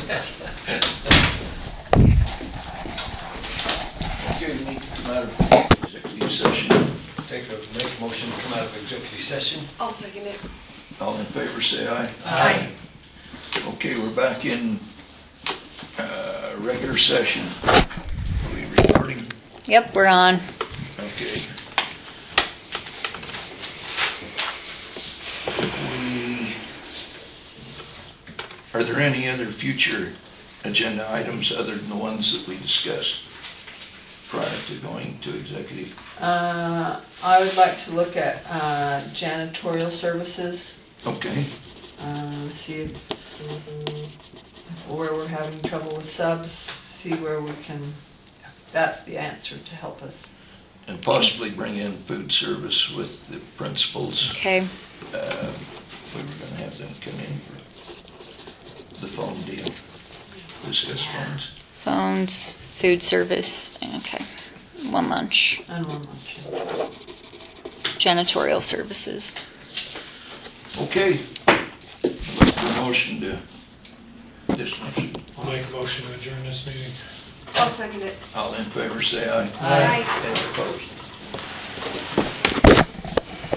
Okay, we need to come out of executive session. Make a motion to come out of executive session. I'll second it. All in favor, say aye. Aye. Okay, we're back in regular session. Are we recording? Yep, we're on. Okay. Are there any other future agenda items other than the ones that we discussed prior to going to executive? I would like to look at janitorial services, Okay, see where we're having trouble with subs, see where we can, that's the answer to help us. and possibly bring in food service with the principals. Okay. We were going to have them come in for the phone deal, discuss phones. Phones, food service. Okay. One lunch. And one lunch. Janitorial services. Okay. Look for a motion to dismiss. I'll make a motion to adjourn this meeting. I'll second it. All in favor, say aye. Aye. Any opposed?